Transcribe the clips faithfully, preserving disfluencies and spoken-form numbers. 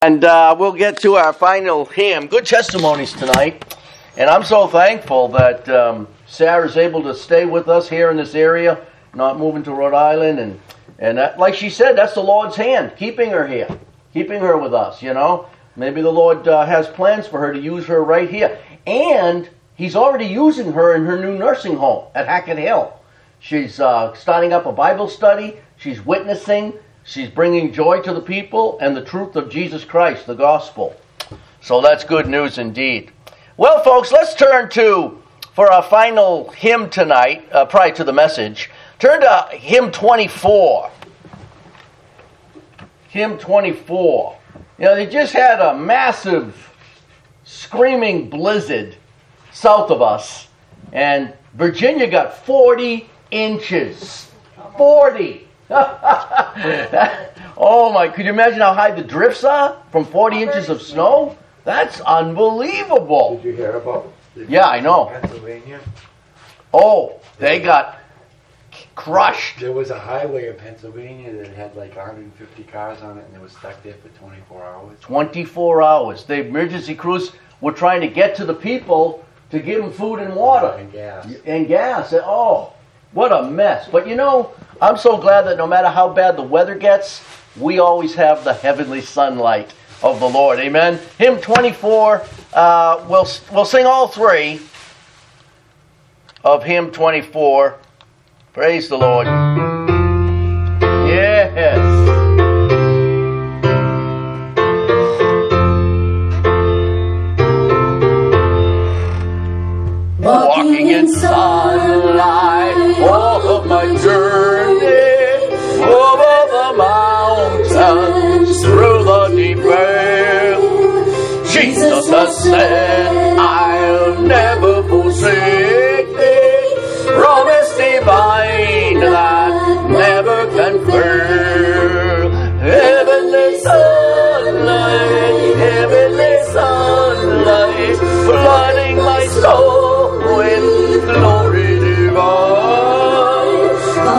And uh, we'll get to our final hymn. Good testimonies tonight. And I'm so thankful that um, Sarah's able to stay with us here in this area, not moving to Rhode Island. And, and that, like she said, that's the Lord's hand, keeping her here, keeping her with us, you know. Maybe the Lord uh, has plans for her to use her right here. And He's already using her in her new nursing home at Hackett Hill. She's uh, starting up a Bible study. She's witnessing. She's bringing joy to the people and the truth of Jesus Christ, the gospel. So that's good news indeed. Well, folks, let's turn to, for our final hymn tonight, uh, prior to the message, turn to hymn twenty-four. Hymn twenty-four. You know, they just had a massive, screaming blizzard south of us, and Virginia got forty inches. forty! Oh my, could you imagine how high the drifts are from forty inches of snow? That's unbelievable. Did you hear about the Yeah, I know. Pennsylvania? Oh, they got crushed. There was a highway in Pennsylvania that had like one hundred fifty cars on it, and they were stuck there for twenty-four hours. twenty-four hours. The emergency crews were trying to get to the people to give them food and water. And gas. And gas. Oh, what a mess. But you know, I'm so glad that no matter how bad the weather gets, we always have the heavenly sunlight of the Lord. Amen. Hymn twenty-four, uh, we'll, we'll sing all three of hymn twenty-four. Praise the Lord. Yes. Walking in sunlight, all of my journey, over the mountains, through the deep vale. Jesus has said, I'll never forsake thee, promise divine that never can fail. Heavenly sunlight, heavenly sunlight, flooding my soul with glory divine.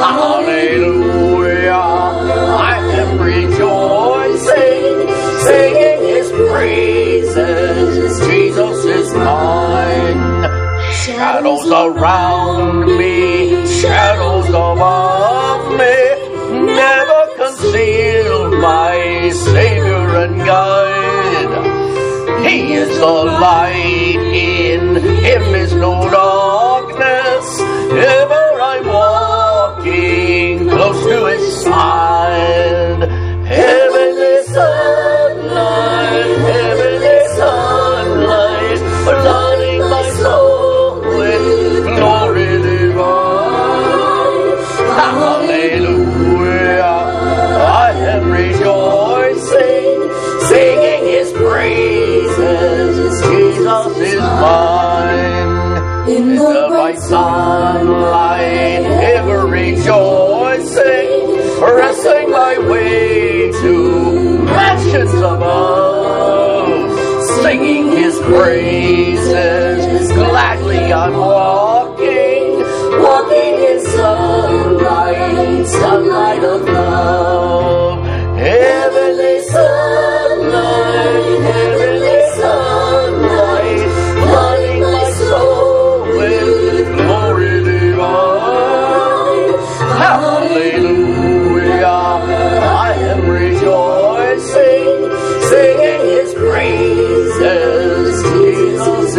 Hallelujah, I am rejoicing, singing His praises. Jesus is mine. Shadows around me, shadows above me, never conceal my Savior and guide. He is the light, in Him is no darkness. Ever I'm walking close to His side. Heavenly sunlight, heavenly sunlight, flooding my soul with glory divine. Hallelujah, I am rejoicing, singing His praises. Jesus is mine. In the bright sunlight, ever rejoicing, pressing my way to mansions above, singing His praises. Gladly I'm walking, walking in sunlight, sunlight of love. Heavenly sunlight, heavenly sunlight, flooding my soul with glory divine. Hallelujah, I am rejoicing, singing His praises. Jesus is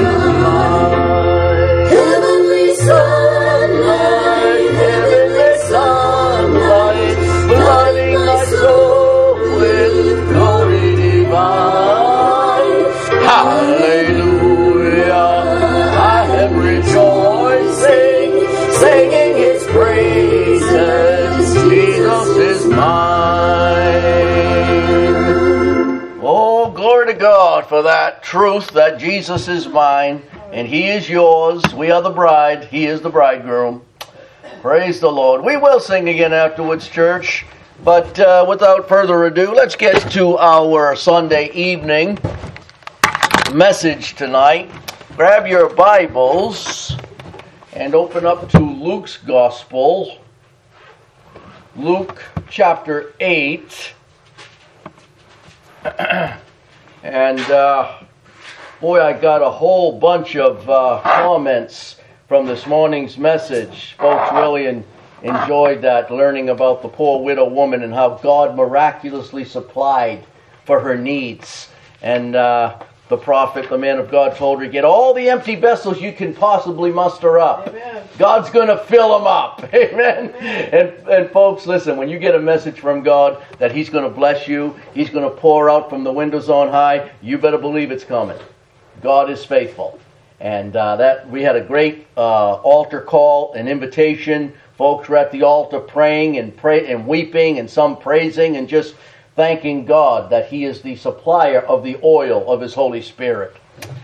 mine. Heavenly sunlight, heavenly sunlight, flooding my soul with glory divine. Hallelujah, I am rejoicing, singing His praises. Jesus is mine. Oh, glory to God for that truth that Jesus is mine and He is yours. We are the bride. He is the bridegroom. Praise the Lord. We will sing again afterwards, church. But uh, without further ado, let's get to our Sunday evening message tonight. Grab your Bibles and open up to Luke's Gospel. Luke chapter eight. And uh, boy, I got a whole bunch of uh, comments from this morning's message. Folks really in, enjoyed that, learning about the poor widow woman and how God miraculously supplied for her needs. And uh, the prophet, the man of God, told her, get all the empty vessels you can possibly muster up. Amen. God's going to fill them up. Amen. And, and folks, listen, when you get a message from God that He's going to bless you, He's going to pour out from the windows on high, you better believe it's coming. God is faithful. And uh, that we had a great uh, altar call, an invitation. Folks were at the altar praying and pray and weeping, and some praising and just thanking God that He is the supplier of the oil of His Holy Spirit.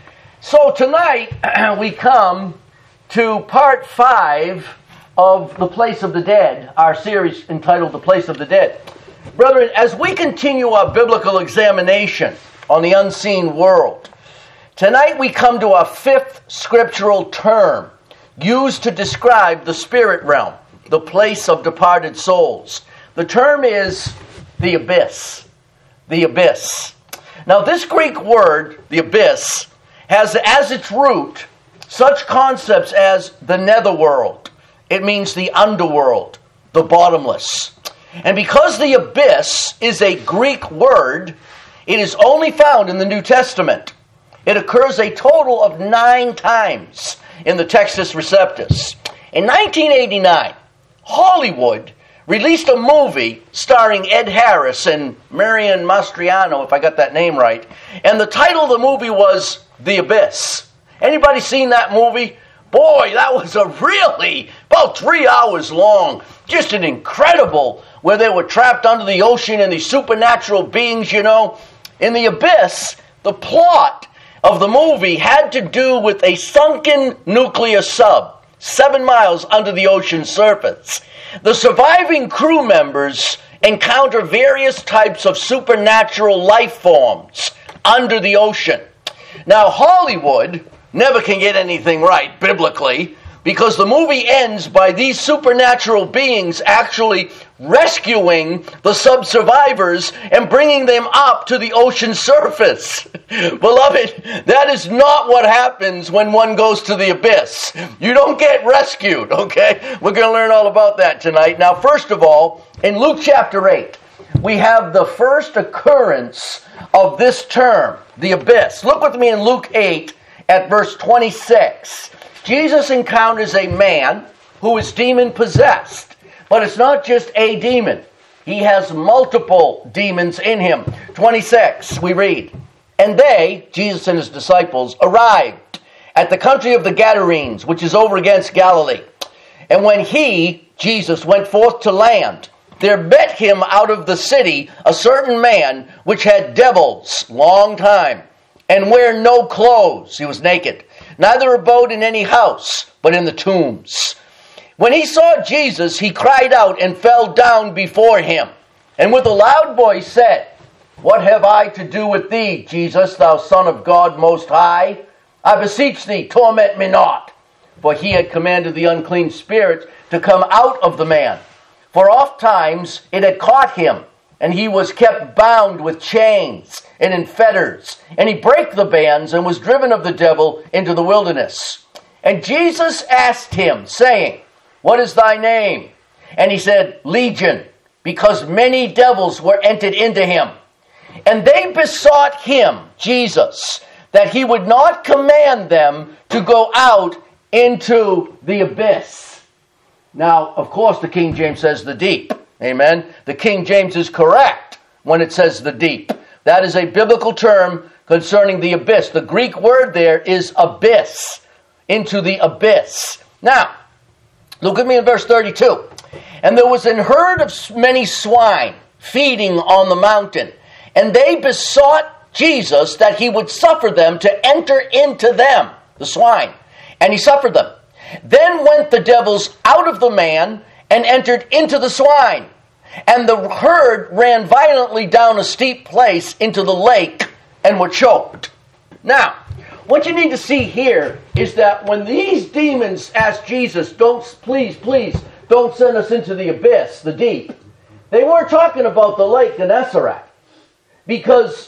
So tonight we come to part five of The Place of the Dead, our series entitled The Place of the Dead. Brethren, as we continue our biblical examination on the unseen world, tonight we come to our fifth scriptural term used to describe the spirit realm, the place of departed souls. The term is the abyss. The abyss. Now this Greek word, the abyss, has as its root such concepts as the netherworld. It means the underworld, the bottomless. And because the abyss is a Greek word, it is only found in the New Testament. It occurs a total of nine times in the Textus Receptus. In nineteen eighty-nine, Hollywood released a movie starring Ed Harris and Marion Mastriano, if I got that name right. And the title of the movie was The Abyss. Anybody seen that movie? Boy, that was a really, about three hours long. Just an incredible, where they were trapped under the ocean and these supernatural beings, you know. In The Abyss, the plot of the movie had to do with a sunken nuclear sub, seven miles under the ocean's surface. The surviving crew members encounter various types of supernatural life forms under the ocean. Now, Hollywood never can get anything right biblically, because the movie ends by these supernatural beings actually rescuing the sub-survivors and bringing them up to the ocean surface. Beloved, that is not what happens when one goes to the abyss. You don't get rescued, okay? We're going to learn all about that tonight. Now, first of all, in Luke chapter eight, we have the first occurrence of this term, the abyss. Look with me in Luke eight at verse twenty-six. Jesus encounters a man who is demon-possessed. But it's not just a demon. He has multiple demons in him. twenty-six, we read, and they, Jesus and his disciples, arrived at the country of the Gadarenes, which is over against Galilee. And when he, Jesus, went forth to land, there met him out of the city a certain man which had devils long time, and wear no clothes. He was naked. Neither abode in any house, but in the tombs. When he saw Jesus, he cried out and fell down before him, and with a loud voice said, what have I to do with thee, Jesus, thou Son of God Most High? I beseech thee, torment me not. For he had commanded the unclean spirit to come out of the man. For oft times it had caught him, and he was kept bound with chains and in fetters. And he brake the bands and was driven of the devil into the wilderness. And Jesus asked him, saying, what is thy name? And he said, Legion, because many devils were entered into him. And they besought him, Jesus, that he would not command them to go out into the abyss. Now, of course, the King James says the deep. Amen. The King James is correct when it says the deep. That is a biblical term concerning the abyss. The Greek word there is abyss, into the abyss. Now, look at me in verse thirty-two. And there was an herd of many swine feeding on the mountain, and they besought Jesus that he would suffer them to enter into them, the swine. And he suffered them. Then went the devils out of the man and entered into the swine. And the herd ran violently down a steep place into the lake and were choked. Now, what you need to see here is that when these demons asked Jesus, don't, please, please, don't send us into the abyss, the deep, they weren't talking about the lake Gennesaret. Because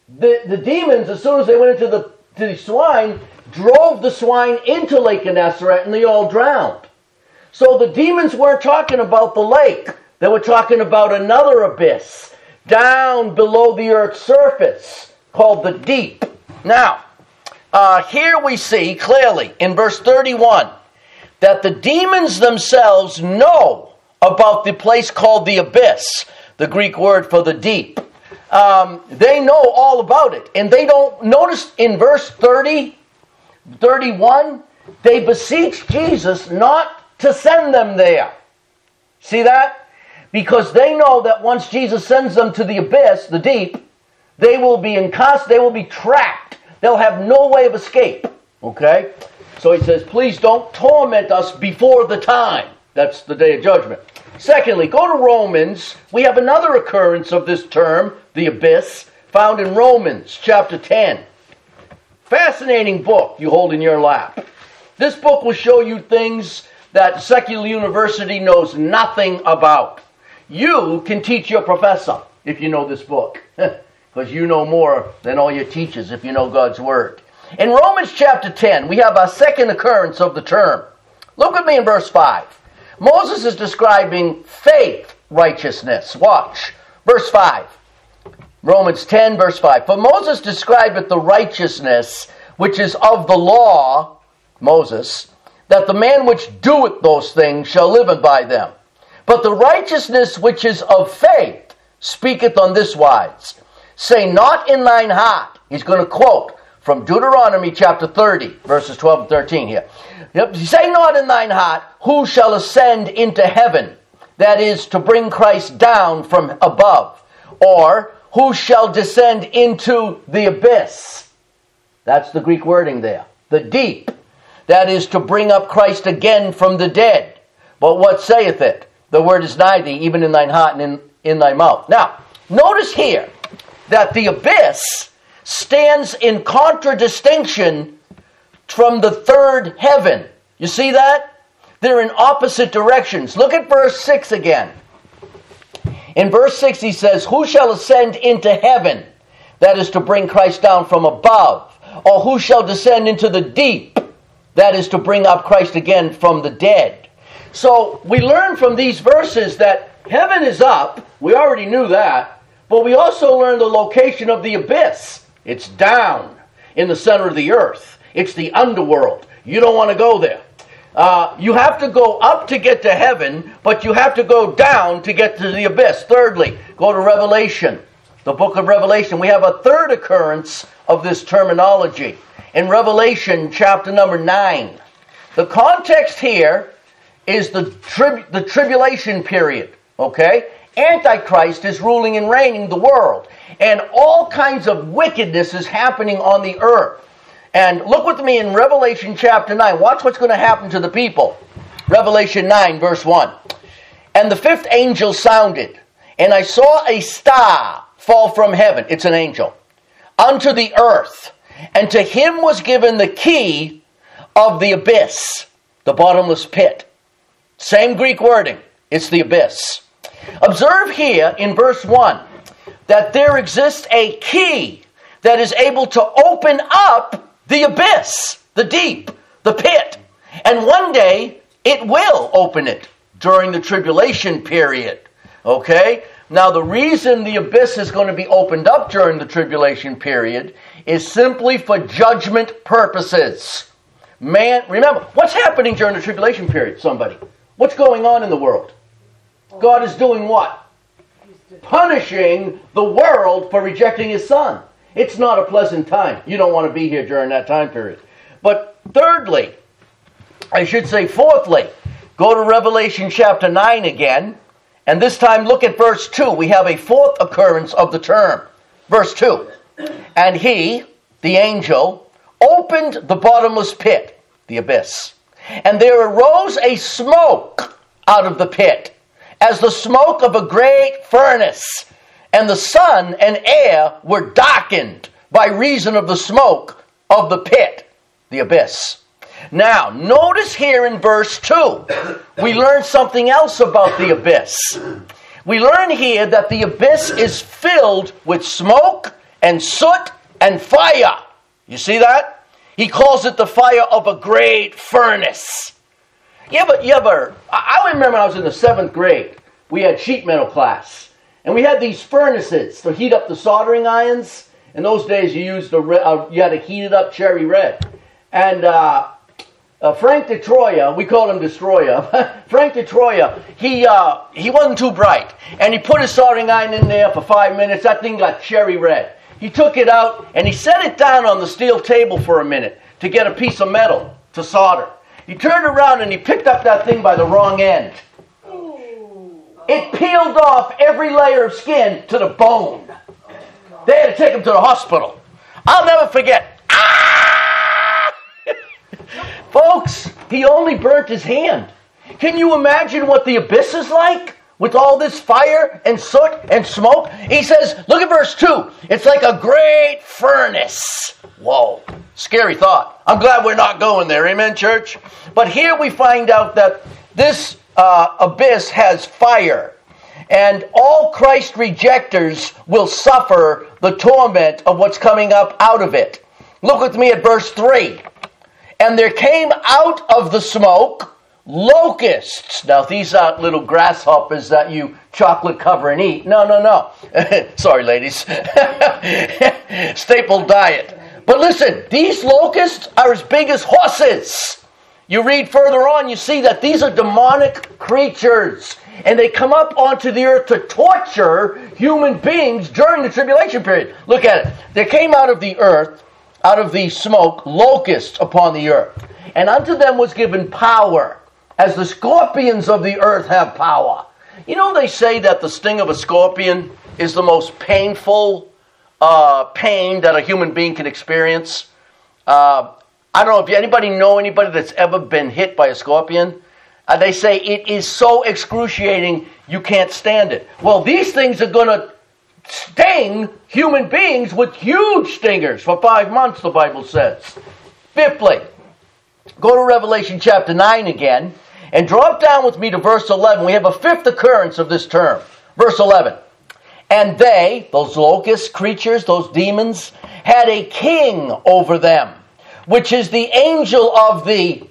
the, the demons, as soon as they went into the, to the swine, drove the swine into Lake Gennesaret and they all drowned. So the demons weren't talking about the lake. They were talking about another abyss down below the earth's surface called the deep. Now, uh, here we see clearly in verse thirty-one that the demons themselves know about the place called the abyss, the Greek word for the deep. Um, they know all about it. And they don't, notice in verse thirty, thirty-one, they beseech Jesus not to send them there. See that? Because they know that once Jesus sends them to the abyss, the deep, they will be in const- they will be trapped. They'll have no way of escape. Okay? So he says, please don't torment us before the time. That's the day of judgment. Secondly, go to Romans. We have another occurrence of this term, the abyss, found in Romans chapter ten. Fascinating book you hold in your lap. This book will show you things that secular university knows nothing about. You can teach your professor if you know this book. Because you know more than all your teachers if you know God's Word. In Romans chapter ten, we have our second occurrence of the term. Look at me in verse five. Moses is describing faith righteousness. Watch. Verse five. Romans ten, verse five. For Moses describeth the righteousness which is of the law, Moses, that the man which doeth those things shall live by them. But the righteousness which is of faith speaketh on this wise. Say not in thine heart. He's going to quote from Deuteronomy chapter thirty, verses twelve and thirteen here. Yep. Say not in thine heart, who shall ascend into heaven? That is, to bring Christ down from above. Or, who shall descend into the abyss? That's the Greek wording there. The deep. That is, to bring up Christ again from the dead. But what saith it? The word is nigh thee, even in thine heart and in, in thy mouth. Now, notice here that the abyss stands in contradistinction from the third heaven. You see that? They're in opposite directions. Look at verse six again. In verse six he says, who shall ascend into heaven? That is, to bring Christ down from above. Or who shall descend into the deep? That is, to bring up Christ again from the dead. So we learn from these verses that heaven is up. We already knew that. But we also learn the location of the abyss. It's down in the center of the earth. It's the underworld. You don't want to go there. Uh, you have to go up to get to heaven, but you have to go down to get to the abyss. Thirdly, go to Revelation, the book of Revelation. We have a third occurrence of this terminology in Revelation chapter number nine. The context here is the trib- the tribulation period, okay? Antichrist is ruling and reigning the world, and all kinds of wickedness is happening on the earth. And look with me in Revelation chapter nine. Watch what's going to happen to the people. Revelation nine, verse one. And the fifth angel sounded, and I saw a star fall from heaven. It's an angel. Unto the earth. And to him was given the key of the abyss, the bottomless pit. Same Greek wording. It's the abyss. Observe here in verse one that there exists a key that is able to open up the abyss, the deep, the pit. And one day it will open it during the tribulation period. Okay? Now the reason the abyss is going to be opened up during the tribulation period is simply for judgment purposes. Man, remember, what's happening during the tribulation period, somebody? What's going on in the world? God is doing what? Punishing the world for rejecting His Son. It's not a pleasant time. You don't want to be here during that time period. But thirdly, I should say fourthly, go to Revelation chapter nine again, and this time look at verse two. We have a fourth occurrence of the term. Verse two. And he, the angel, opened the bottomless pit, the abyss, and there arose a smoke out of the pit, as the smoke of a great furnace. And the sun and air were darkened by reason of the smoke of the pit, the abyss. Now, notice here in verse two, we learn something else about the abyss. We learn here that the abyss is filled with smoke and soot and fire. You see that? He calls it the fire of a great furnace. You ever, you ever, I remember when I was in the seventh grade, we had sheet metal class. And we had these furnaces to heat up the soldering irons. In those days, you used the uh, you had to heat it up cherry red. And uh, uh, Frank DeTroya, we called him Destroyer. Frank DeTroya, he uh, he wasn't too bright, and he put his soldering iron in there for five minutes. That thing got cherry red. He took it out and he set it down on the steel table for a minute to get a piece of metal to solder. He turned around and he picked up that thing by the wrong end. It peeled off every layer of skin to the bone. They had to take him to the hospital. I'll never forget. Ah! Folks, he only burnt his hand. Can you imagine what the abyss is like? With all this fire and soot and smoke? He says, look at verse two. It's like a great furnace. Whoa. Scary thought. I'm glad we're not going there. Amen, church? But here we find out that this uh, abyss has fire. And all Christ rejectors will suffer the torment of what's coming up out of it. Look with me at verse three. And there came out of the smoke locusts. Now, these aren't little grasshoppers that you chocolate cover and eat. No, no, no. Sorry, ladies. Staple diet. But listen, these locusts are as big as horses. You read further on, you see that these are demonic creatures. And they come up onto the earth to torture human beings during the tribulation period. Look at it. There came out of the earth, out of the smoke, locusts upon the earth. And unto them was given power, as the scorpions of the earth have power. You know, they say that the sting of a scorpion is the most painful uh, pain that a human being can experience. Uh, I don't know if anybody know anybody that's ever been hit by a scorpion. Uh, they say it is so excruciating you can't stand it. Well, these things are going to sting human beings with huge stingers for five months, the Bible says. Fifthly, go to Revelation chapter nine again and drop down with me to verse eleven. We have a fifth occurrence of this term. Verse eleven. And they, those locust creatures, those demons, had a king over them, which is the angel of the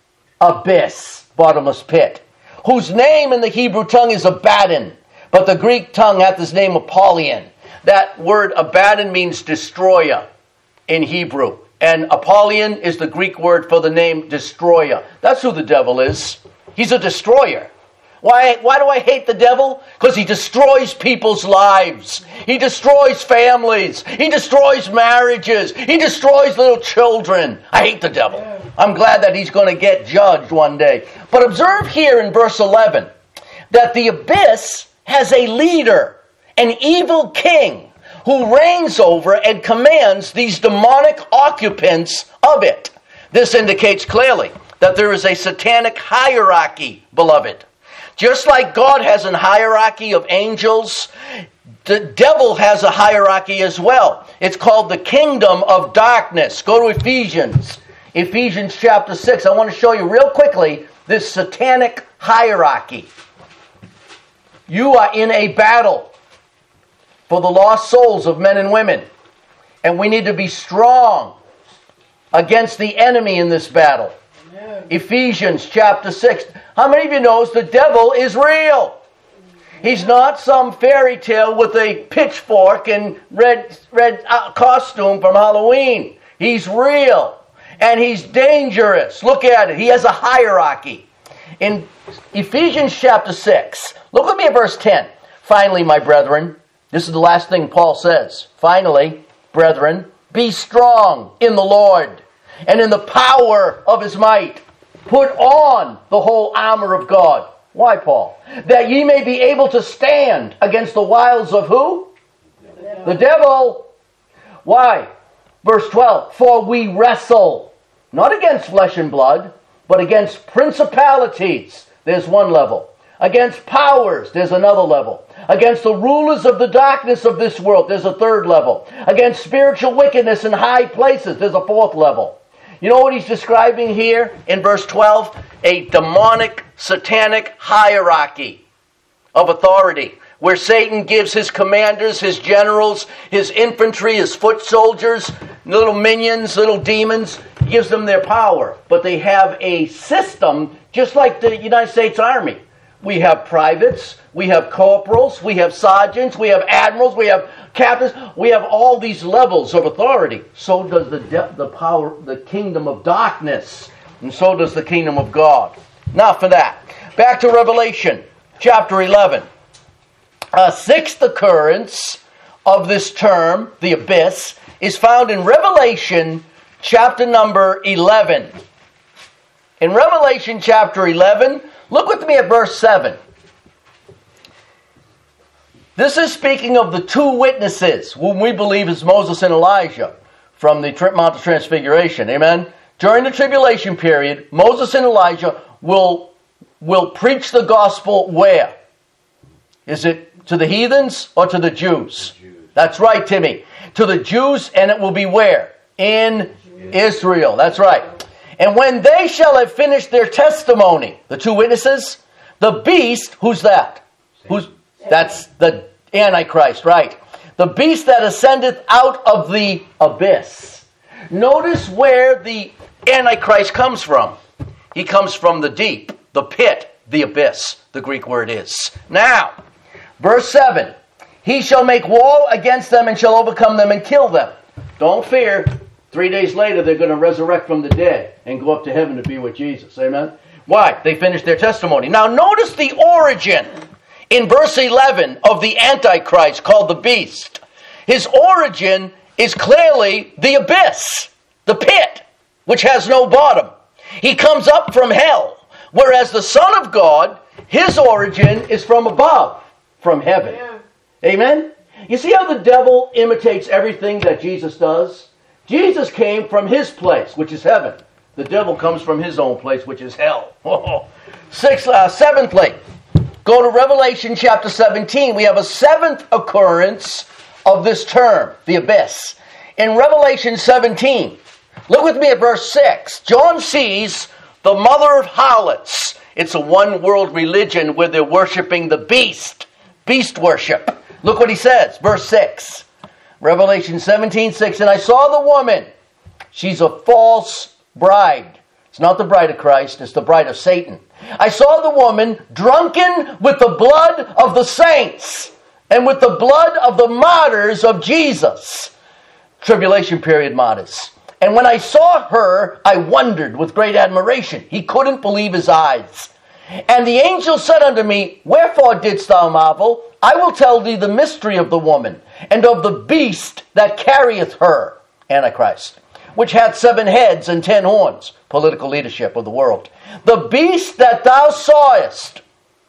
abyss, bottomless pit, whose name in the Hebrew tongue is Abaddon, but the Greek tongue hath his name Apollyon. That word Abaddon means destroyer in Hebrew. And Apollyon is the Greek word for the name destroyer. That's who the devil is. He's a destroyer. Why, why do I hate the devil? Because he destroys people's lives. He destroys families. He destroys marriages. He destroys little children. I hate the devil. I'm glad that he's going to get judged one day. But observe here in verse eleven that the abyss has a leader, an evil king, who reigns over and commands these demonic occupants of it. This indicates clearly that there is a satanic hierarchy, beloved. Just like God has a hierarchy of angels, the devil has a hierarchy as well. It's called the kingdom of darkness. Go to Ephesians. Ephesians chapter six. I want to show you real quickly this satanic hierarchy. You are in a battle for the lost souls of men and women. And we need to be strong against the enemy in this battle. Amen. Ephesians chapter six. How many of you knows the devil is real? He's not some fairy tale with a pitchfork and red, red uh, costume from Halloween. He's real. And he's dangerous. Look at it. He has a hierarchy. In Ephesians chapter six, look with me at verse ten. Finally, my brethren, this is the last thing Paul says. Finally, brethren, be strong in the Lord and in the power of his might. Put on the whole armor of God. Why, Paul? That ye may be able to stand against the wiles of who? The devil. The devil. Why? Verse twelve. For we wrestle, not against flesh and blood, but against principalities. There's one level. Against powers. There's another level. Against the rulers of the darkness of this world. There's a third level. Against spiritual wickedness in high places. There's a fourth level. You know what he's describing here in verse twelve? A demonic, satanic hierarchy of authority. where Satan gives his commanders, his generals, his infantry, his foot soldiers, little minions, little demons, he gives them their power. But they have a system just like the United States Army. We have privates, we have corporals, we have sergeants, we have admirals, we have captains, we have all these levels of authority. So does the de- the power, the kingdom of darkness, and so does the kingdom of God. Now for that, back to Revelation chapter eleven. A sixth occurrence of this term, the abyss, is found in Revelation chapter number eleven. In Revelation chapter eleven, look with me at verse seven. This is speaking of the two witnesses, whom we believe is Moses and Elijah, from the Mount of Transfiguration. Amen? During the tribulation period, Moses and Elijah will, will preach the gospel where? Is it to the heathens or to the Jews? The Jews. That's right, Timmy. To the Jews, and it will be where? In Israel. That's right. And when they shall have finished their testimony, the two witnesses, the beast, who's that? Who's that's the Antichrist, right? The beast that ascendeth out of the abyss. Notice where the Antichrist comes from. He comes from the deep, the pit, the abyss, the Greek word is. Now, verse seven. He shall make war against them and shall overcome them and kill them. Don't fear. Three days later, they're going to resurrect from the dead and go up to heaven to be with Jesus. Amen? Why? They finished their testimony. Now, notice the origin in verse eleven of the Antichrist called the beast. His origin is clearly the abyss, the pit, which has no bottom. He comes up from hell, whereas the Son of God, his origin is from above, from heaven. Yeah. Amen? You see how the devil imitates everything that Jesus does? Jesus came from his place, which is heaven. The devil comes from his own place, which is hell. Sixth, uh, seventhly, go to Revelation chapter seventeen. We have a seventh occurrence of this term, the abyss. In Revelation seventeen, look with me at verse six. John sees the mother of harlots. It's a one-world religion where they're worshiping the beast. Beast worship. Look what he says, verse six. Revelation seventeen six. And I saw the woman. She's a false bride. It's not the bride of Christ, it's the bride of Satan. I saw the woman drunken with the blood of the saints and with the blood of the martyrs of Jesus. Tribulation period martyrs. And when I saw her, I wondered with great admiration. He couldn't believe his eyes. And the angel said unto me, Wherefore didst thou marvel? I will tell thee the mystery of the woman, and of the beast that carrieth her, Antichrist, which hath seven heads and ten horns, political leadership of the world. The beast that thou sawest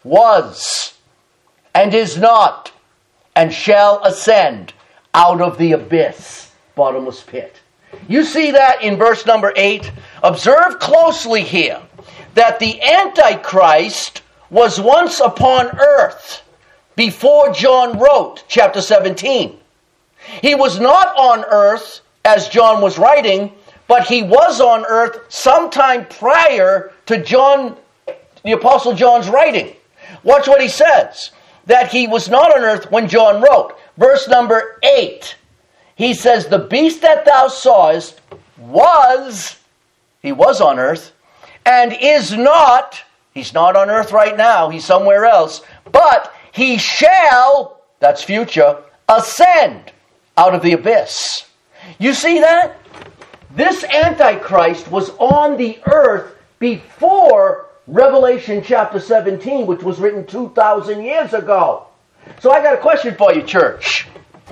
was, and is not, and shall ascend out of the abyss, bottomless pit. You see that in verse number eight? Observe closely here that the Antichrist was once upon earth before John wrote chapter seventeen. He was not on earth as John was writing, but he was on earth sometime prior to John, the Apostle John's writing. Watch what he says, that he was not on earth when John wrote. Verse number eight, he says, the beast that thou sawest was, he was on earth, and is not, he's not on earth right now, he's somewhere else, but he shall, that's future, ascend out of the abyss. You see that? This Antichrist was on the earth before Revelation chapter seventeen, which was written two thousand years ago. So I got a question for you, church.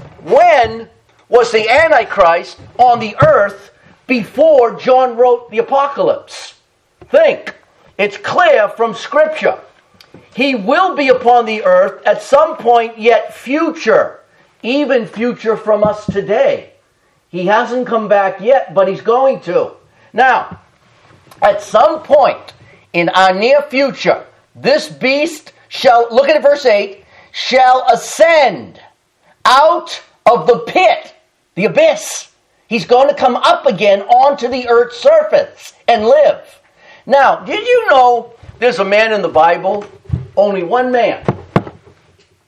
When was the Antichrist on the earth before John wrote the Apocalypse? Think. It's clear from Scripture. He will be upon the earth at some point yet future, even future from us today. He hasn't come back yet, but he's going to. Now, at some point in our near future, this beast shall, look at verse eight, shall ascend out of the pit, the abyss. He's going to come up again onto the earth's surface and live. Now, did you know there's a man in the Bible, only one man,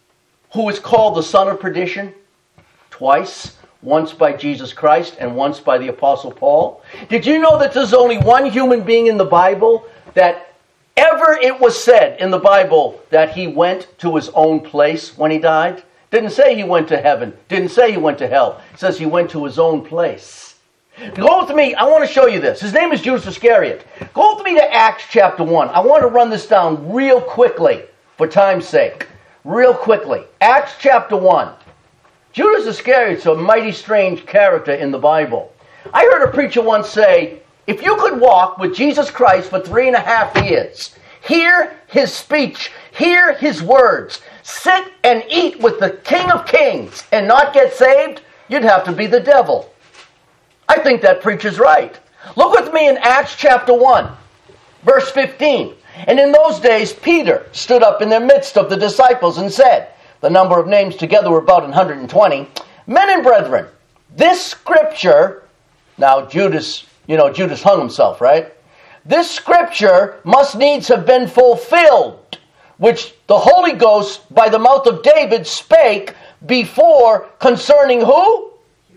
who is called the son of perdition? Twice. Once by Jesus Christ and once by the Apostle Paul. Did you know that there's only one human being in the Bible that ever it was said in the Bible that he went to his own place when he died? Didn't say he went to heaven. Didn't say he went to hell. It says he went to his own place. Go with me. I want to show you this. His name is Judas Iscariot. Go with me to Acts chapter one. I want to run this down real quickly for time's sake. Real quickly. Acts chapter one. Judas Iscariot's a mighty strange character in the Bible. I heard a preacher once say, if you could walk with Jesus Christ for three and a half years, hear his speech, hear his words, sit and eat with the King of Kings and not get saved, you'd have to be the devil. I think that preacher's right. Look with me in Acts chapter one, verse fifteen. And in those days Peter stood up in the midst of the disciples and said, the number of names together were about one hundred twenty. Men and brethren, this scripture, now Judas, you know, Judas hung himself, right? This scripture must needs have been fulfilled, which the Holy Ghost by the mouth of David spake before concerning who?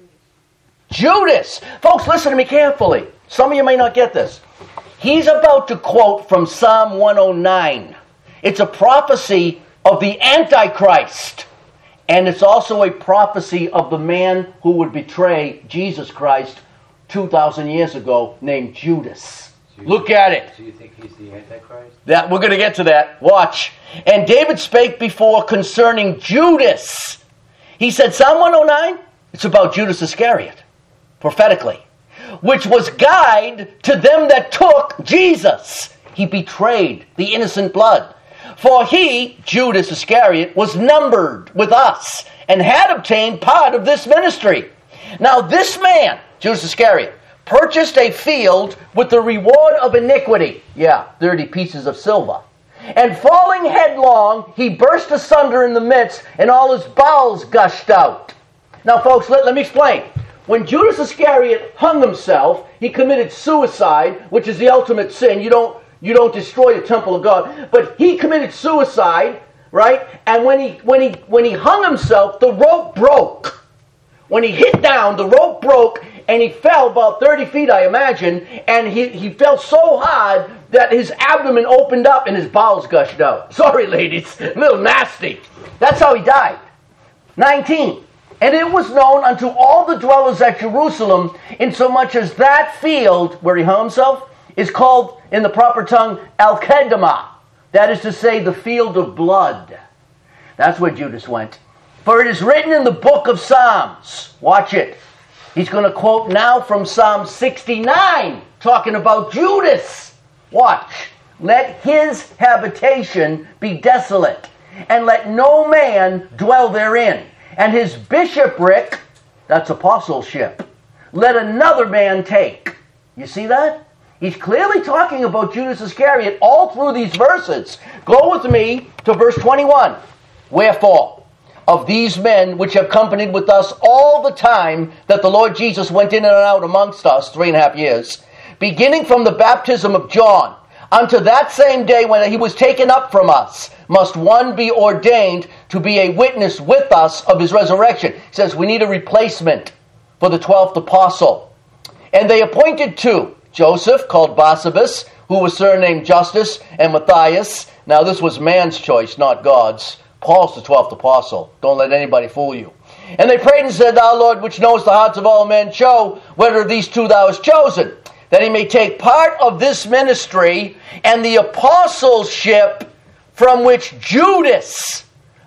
Judas. Folks, listen to me carefully. Some of you may not get this. He's about to quote from Psalm one oh nine. It's a prophecy of the Antichrist. And it's also a prophecy of the man who would betray Jesus Christ two thousand years ago, named Judas. So Look at it. So you think he's the Antichrist? That, we're going to get to that. Watch. And David spake before concerning Judas. He said, Psalm one oh nine, it's about Judas Iscariot, prophetically, which was guide to them that took Jesus. He betrayed the innocent blood. For he, Judas Iscariot, was numbered with us and had obtained part of this ministry. Now this man, Judas Iscariot, purchased a field with the reward of iniquity. Yeah, thirty pieces of silver. And falling headlong, he burst asunder in the midst, and all his bowels gushed out. Now folks, let, let me explain. When Judas Iscariot hung himself, he committed suicide, which is the ultimate sin. You don't You don't destroy the temple of God. But he committed suicide, right? And when he when he when he hung himself, the rope broke. When he hit down, the rope broke, and he fell about thirty feet, I imagine, and he, he fell so hard that his abdomen opened up and his bowels gushed out. Sorry, ladies, a little nasty. That's how he died. nineteen. And it was known unto all the dwellers at Jerusalem, insomuch as that field where he hung himself is called, in the proper tongue, Al-Kedemah. That is to say, the field of blood. That's where Judas went. For it is written in the book of Psalms. Watch it. He's going to quote now from Psalm sixty-nine, talking about Judas. Watch. Let his habitation be desolate, and let no man dwell therein. And his bishopric, that's apostleship, let another man take. You see that? He's clearly talking about Judas Iscariot all through these verses. Go with me to verse twenty-one. Wherefore, of these men which have companied with us all the time that the Lord Jesus went in and out amongst us, three and a half years, beginning from the baptism of John, unto that same day when he was taken up from us, must one be ordained to be a witness with us of his resurrection. He says we need a replacement for the twelfth apostle. And they appointed two, Joseph, called Barsabas, who was surnamed Justus, and Matthias. Now this was man's choice, not God's. Paul's the twelfth apostle. Don't let anybody fool you. And they prayed and said, Thou, Lord, which knowest the hearts of all men, show whether of these two thou hast chosen, that he may take part of this ministry and the apostleship from which Judas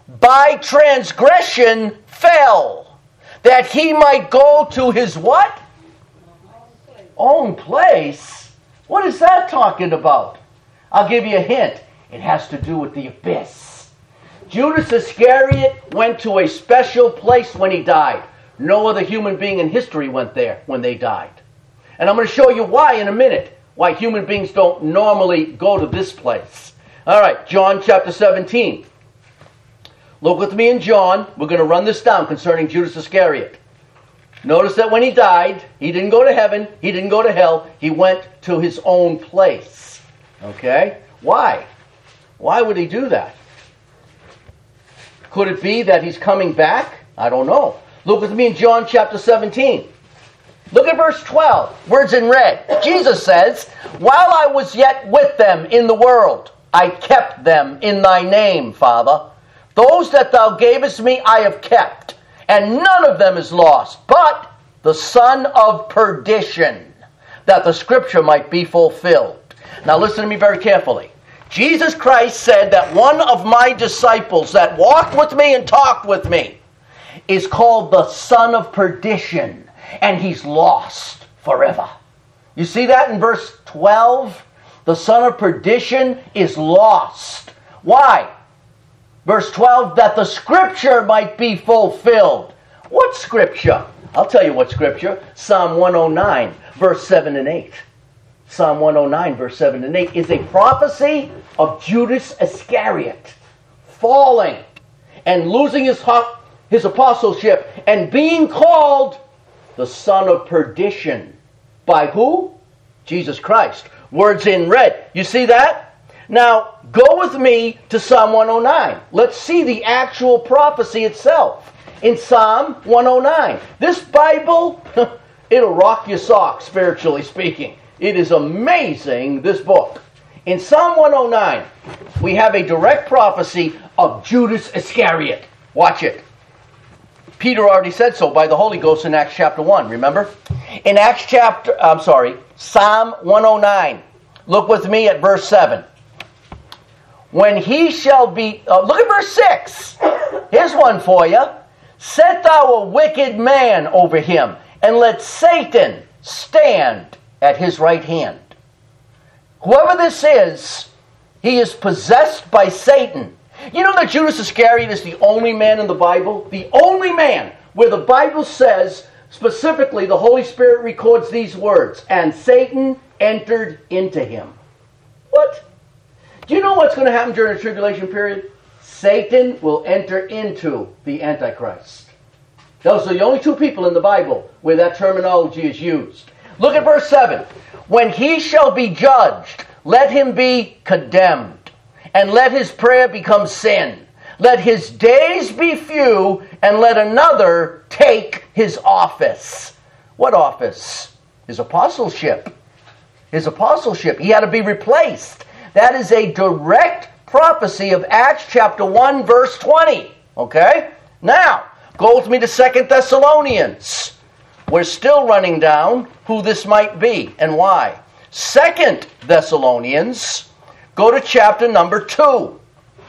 by transgression fell, that he might go to his what? Own place? What is that talking about? I'll give you a hint. It has to do with the abyss. Judas Iscariot went to a special place when he died. No other human being in history went there when they died. And I'm going to show you why in a minute. Why human beings don't normally go to this place. All right, John chapter seventeen. Look with me in John. We're going to run this down concerning Judas Iscariot. Notice that when he died, he didn't go to heaven, he didn't go to hell, he went to his own place. Okay? Why? Why would he do that? Could it be that he's coming back? I don't know. Look with me in John chapter seventeen. Look at verse twelve. Words in red. Jesus says, "While I was yet with them in the world, I kept them in thy name, Father. Those that thou gavest me I have kept, and none of them is lost, but the son of perdition, that the scripture might be fulfilled." Now listen to me very carefully. Jesus Christ said that one of my disciples that walked with me and talked with me is called the son of perdition, and he's lost forever. You see that in verse twelve? The son of perdition is lost. Why? Verse twelve, that the scripture might be fulfilled. What scripture? I'll tell you what scripture. Psalm one oh nine, verse seven and eight. Psalm one oh nine, verse seven and eight is a prophecy of Judas Iscariot falling and losing his, ho- his apostleship and being called the son of perdition. By who? Jesus Christ. Words in red. You see that? Now, go with me to Psalm one oh nine. Let's see the actual prophecy itself in Psalm one oh nine. This Bible, it'll rock your socks, spiritually speaking. It is amazing, this book. In Psalm one oh nine, we have a direct prophecy of Judas Iscariot. Watch it. Peter already said so by the Holy Ghost in Acts chapter one, remember? In Acts chapter, I'm sorry, Psalm one oh nine. Look with me at verse seven. When he shall be, uh, look at verse six. Here's one for you. Set thou a wicked man over him, and let Satan stand at his right hand. Whoever this is, he is possessed by Satan. You know that Judas Iscariot is the only man in the Bible? The only man where the Bible says, specifically the Holy Spirit records these words, and Satan entered into him. What? Do you know what's going to happen during the tribulation period? Satan will enter into the Antichrist. Those are the only two people in the Bible where that terminology is used. Look at verse seven. When he shall be judged, let him be condemned, and let his prayer become sin. Let his days be few, and let another take his office. What office? His apostleship. His apostleship. He had to be replaced. That is a direct prophecy of Acts chapter one, verse twenty. Okay? Now, go with me to Second Thessalonians. We're still running down who this might be and why. Second Thessalonians, go to chapter number two.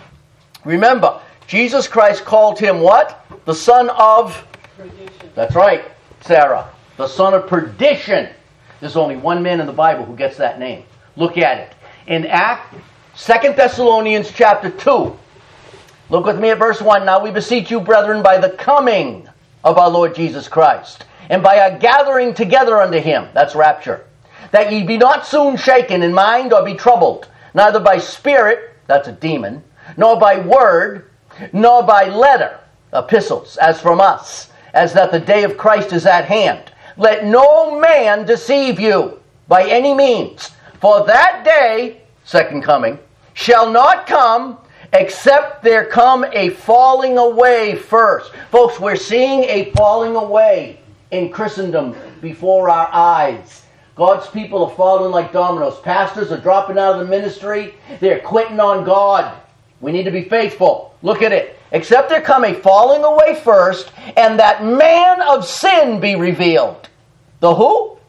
Remember, Jesus Christ called him what? The son of perdition. That's right, Sarah. The son of perdition. There's only one man in the Bible who gets that name. Look at it. In Act, Second Thessalonians chapter two. Look with me at verse one. Now we beseech you, brethren, by the coming of our Lord Jesus Christ, and by our gathering together unto him, that's rapture, that ye be not soon shaken in mind or be troubled, neither by spirit, that's a demon, nor by word, nor by letter, epistles, as from us, as that the day of Christ is at hand. Let no man deceive you by any means, for that day, second coming, shall not come except there come a falling away first. Folks, we're seeing a falling away in Christendom before our eyes. God's people are falling like dominoes. Pastors are dropping out of the ministry. They're quitting on God. We need to be faithful. Look at it. Except there come a falling away first, and that man of sin be revealed. The who?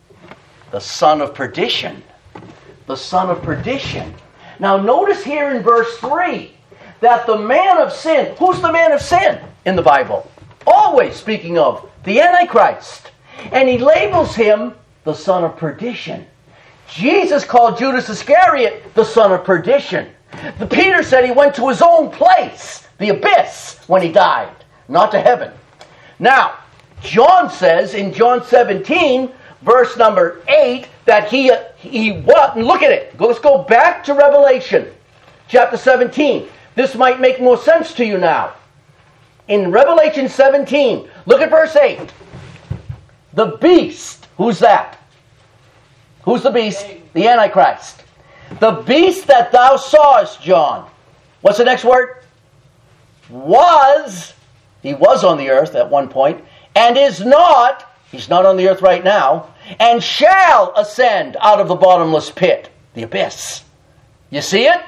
The son of perdition. The son of perdition. Now notice here in verse three that the man of sin, who's the man of sin in the Bible? Always speaking of the Antichrist. And he labels him the son of perdition. Jesus called Judas Iscariot the son of perdition. The Peter said he went to his own place, the abyss, when he died, not to heaven. Now, John says in John seventeen, verse number eight, that he, he what? Look at it. Let's go back to Revelation, chapter seventeen. This might make more sense to you now. In Revelation seventeen, look at verse eight. The beast, who's that? Who's the beast? The Antichrist. The beast that thou sawest, John. What's the next word? was, he was on the earth at one point, and is not, he's not on the earth right now, and shall ascend out of the bottomless pit, the abyss. You see it?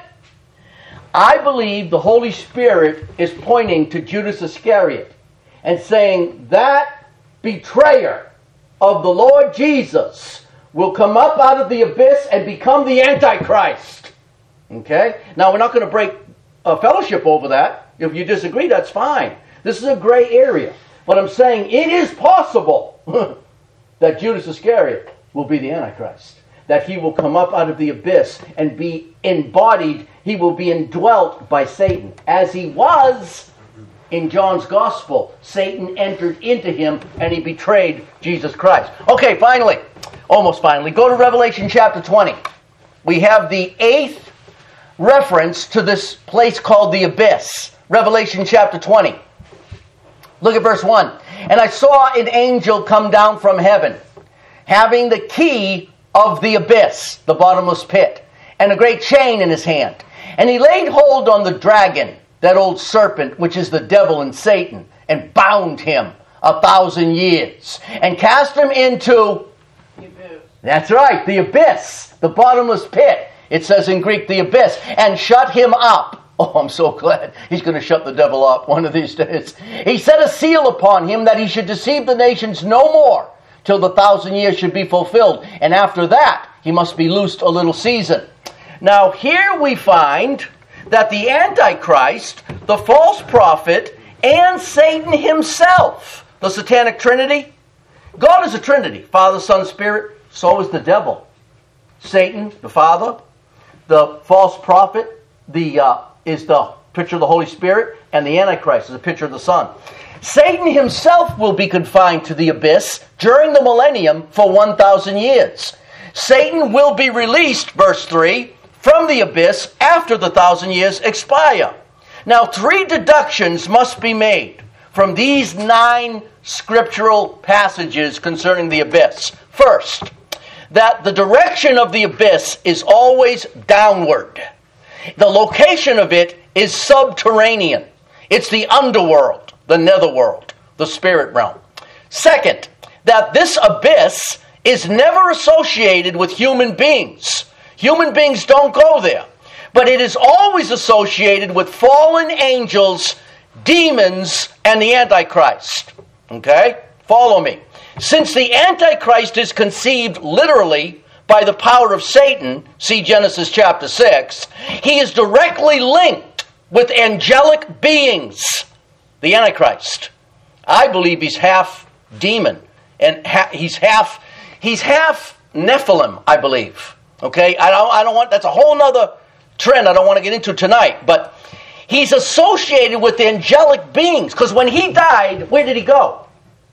I believe the Holy Spirit is pointing to Judas Iscariot and saying that betrayer of the Lord Jesus will come up out of the abyss and become the Antichrist. Okay? Now, we're not going to break a fellowship over that. If you disagree, that's fine. This is a gray area. But I'm saying it is possible that Judas Iscariot will be the Antichrist. That he will come up out of the abyss and be embodied. He will be indwelt by Satan. As he was in John's Gospel. Satan entered into him and he betrayed Jesus Christ. Okay, finally. Almost finally. Go to Revelation chapter twenty. We have the eighth reference to this place called the abyss. Revelation chapter twenty. Look at verse one. And I saw an angel come down from heaven, having the key of the abyss, the bottomless pit, and a great chain in his hand. And he laid hold on the dragon, that old serpent, which is the devil and Satan, and bound him a thousand years, and cast him into, the abyss. That's right, the abyss, the bottomless pit. It says in Greek, the abyss, and shut him up. Oh, I'm so glad he's going to shut the devil up one of these days. He set a seal upon him that he should deceive the nations no more, till the thousand years should be fulfilled. And after that, he must be loosed a little season. Now, here we find that the Antichrist, the false prophet, and Satan himself, the satanic trinity, God is a trinity, Father, Son, Spirit, so is the devil. Satan, the Father, the false prophet, the uh, is the picture of the Holy Spirit, and the Antichrist is a picture of the Son. Satan himself will be confined to the abyss during the millennium for one thousand years. Satan will be released, verse three, from the abyss after the thousand years expire. Now, three deductions must be made from these nine scriptural passages concerning the abyss. First, that the direction of the abyss is always downward. The location of it is subterranean. It's the underworld, the netherworld, the spirit realm. Second, that this abyss is never associated with human beings. Human beings don't go there. But it is always associated with fallen angels, demons, and the Antichrist. Okay? Follow me. Since the Antichrist is conceived literally by the power of Satan, see Genesis chapter six, he is directly linked with angelic beings. The Antichrist. I believe he's half demon. And ha- he's half he's half Nephilim, I believe. Okay? I don't, I don't want, that's a whole other trend I don't want to get into tonight. But he's associated with angelic beings. Because when he died, where did he go?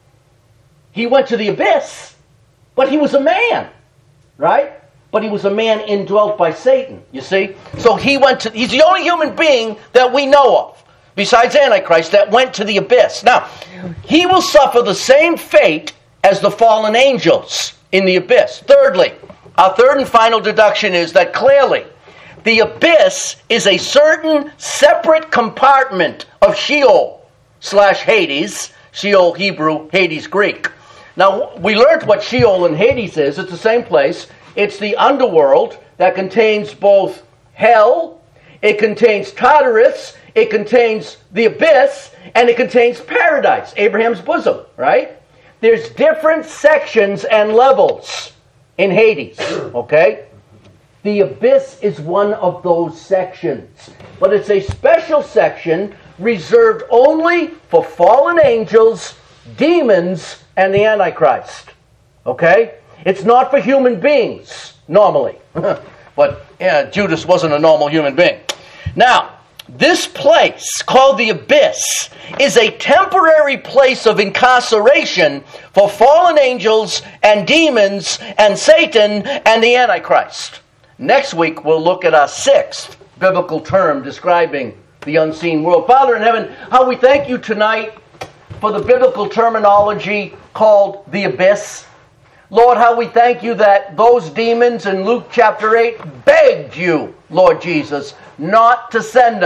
He went to the abyss. But he was a man. Right? But he was a man indwelt by Satan, you see? So he went to, he's the only human being that we know of, besides Antichrist, that went to the abyss. Now, he will suffer the same fate as the fallen angels in the abyss. Thirdly, our third and final deduction is that clearly the abyss is a certain separate compartment of Sheol slash Hades, Sheol Hebrew, Hades Greek. Now, we learned what Sheol and Hades is. It's the same place. It's the underworld that contains both hell, it contains Tartarus, it contains the abyss, and it contains paradise, Abraham's bosom, right? There's different sections and levels in Hades, okay? The abyss is one of those sections. But it's a special section reserved only for fallen angels, demons, and the Antichrist. Okay? It's not for human beings, normally. But yeah, Judas wasn't a normal human being. Now, this place, called the abyss, is a temporary place of incarceration for fallen angels and demons and Satan and the Antichrist. Next week, we'll look at our sixth biblical term describing the unseen world. Father in heaven, how we thank you tonight for the biblical terminology called the abyss. Lord, how we thank you that those demons in Luke chapter eight begged you, Lord Jesus, not to send them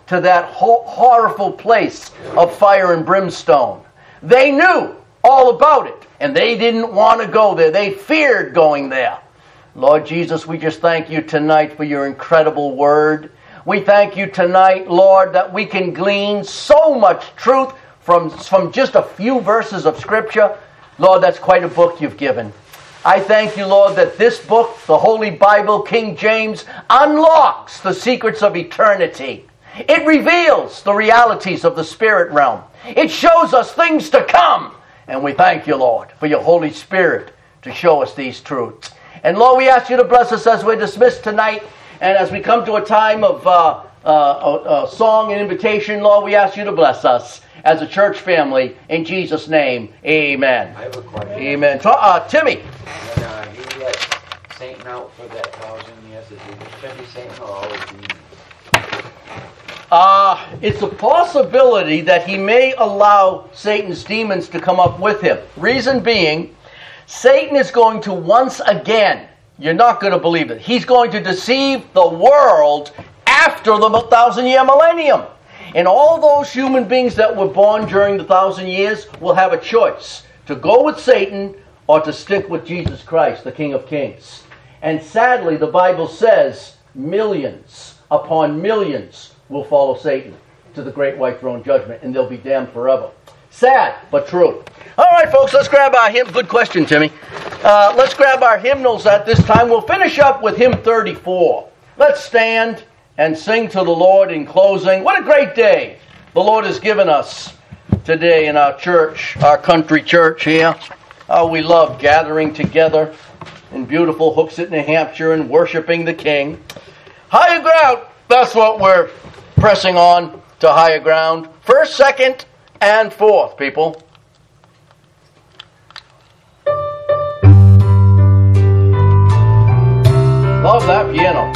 to that ho- horrible place of fire and brimstone. They knew all about it, and they didn't want to go there. They feared going there. Lord Jesus, we just thank you tonight for your incredible word. We thank you tonight, Lord, that we can glean so much truth from, from just a few verses of Scripture. Lord, that's quite a book you've given. I thank you, Lord, that this book, the Holy Bible, King James, unlocks the secrets of eternity. It reveals the realities of the spirit realm. It shows us things to come. And we thank you, Lord, for your Holy Spirit to show us these truths. And Lord, we ask you to bless us as we're dismissed tonight. And as we come to a time of uh, uh, uh, song and invitation, Lord, we ask you to bless us as a church family. In Jesus' name, amen. I have a question. Amen. Uh, Timmy. When uh, he let Satan out for that thousand years, is he defending Satan or always demons? Uh, it's a possibility that he may allow Satan's demons to come up with him. Reason being, Satan is going to once again, you're not going to believe it, he's going to deceive the world after the thousand-year millennium. And all those human beings that were born during the thousand years will have a choice to go with Satan or to stick with Jesus Christ, the King of Kings. And sadly, the Bible says millions upon millions will follow Satan to the great white throne judgment, and they'll be damned forever. Sad, but true. All right, folks, let's grab our hymn. Good question, Timmy. Uh, let's grab our hymnals at this time. We'll finish up with hymn thirty-four. Let's stand and sing to the Lord in closing. What a great day the Lord has given us today in our church, our country church here. Oh, we love gathering together in beautiful Hooksett, New Hampshire, and worshiping the King. Higher ground, that's what we're pressing on to, higher ground. First, second, and fourth, people. Love that piano.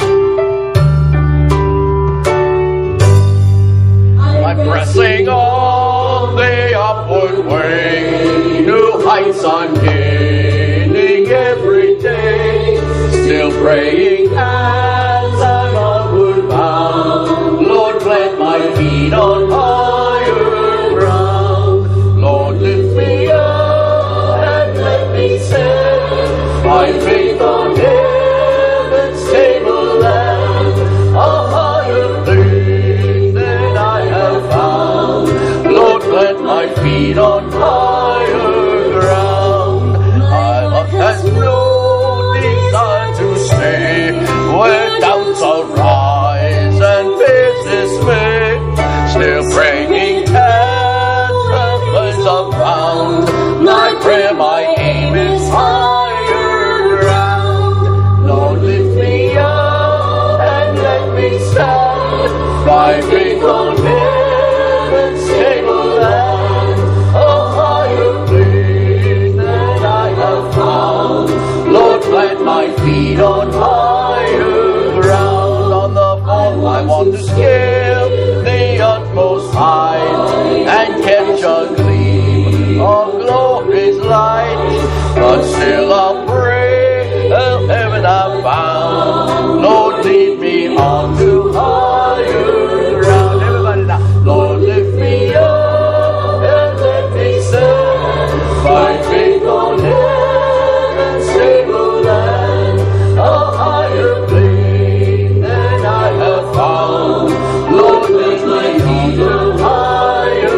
I'm pressing on the upward way, new heights I'm gaining every day, still praying as I'm onward bound. Lord, plant my feet on higher ground. Lord, lift me up and let me set my faith on heaven's table land, a higher place than I have found. Lord, plant my feet on higher ground. I have no desire to stay where doubts arise and fears dismay, still praying as reverence abound. My prayer, my aim is higher ground. Lord, lift me up and let me stand by faith on heaven's table land, a higher place than I have found. Lord, plant my feet on higher ground. On the fall I want to scale the utmost height and catch a gleam of glory's light, but still I'll pray till heaven I've found. Lord, lead me on to higher ground. Everybody now. Lord, lift me up and let me stand by faith on heaven's table land, a higher place than I have found. Lord, lift my feet on higher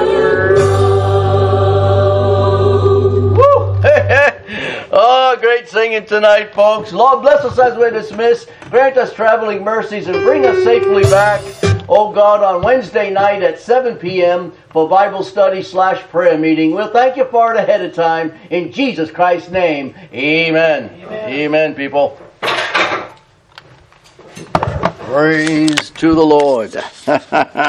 ground. Woo! Oh, great singing tonight, folks. Lord, bless us as we're dismissed. Grant us traveling mercies and bring us safely back, oh God, on Wednesday night at seven p.m. for Bible study slash prayer meeting. We'll thank you for it ahead of time. In Jesus Christ's name, amen. Amen, amen, people. Praise to the Lord.